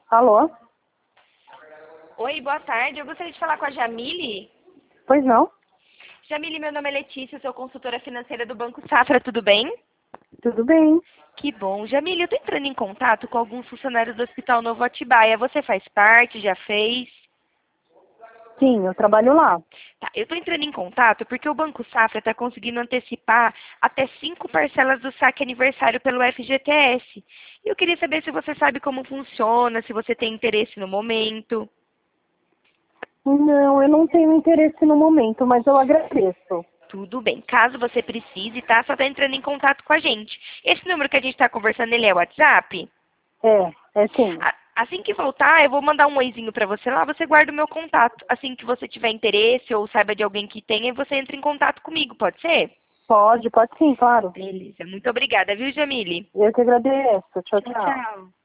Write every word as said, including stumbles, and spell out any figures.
Alô? Oi, boa tarde. Eu gostaria de falar com a Jamile. Pois não? Jamile, meu nome é Letícia, sou consultora financeira do Banco Safra, tudo bem? Tudo bem. Que bom. Jamile, eu estou entrando em contato com alguns funcionários do Hospital Novo Atibaia. Você faz parte, já fez? Sim, eu trabalho lá. Tá, eu estou entrando em contato porque o Banco Safra está conseguindo antecipar até cinco parcelas do saque aniversário pelo F G T S. E eu queria saber se você sabe como funciona, se você tem interesse no momento. Não, eu não tenho interesse no momento, mas eu agradeço. Tudo bem. Caso você precise, tá? Só tá entrando em contato com a gente. Esse número que a gente está conversando, ele é o WhatsApp? É, é sim. A- Assim que voltar, eu vou mandar um oizinho para você lá, você guarda o meu contato. Assim que você tiver interesse ou saiba de alguém que tenha, você entra em contato comigo, pode ser? Pode, pode sim, claro. Beleza. Muito obrigada, viu, Jamile? Eu que agradeço. Tchau, Tchau, tchau. tchau.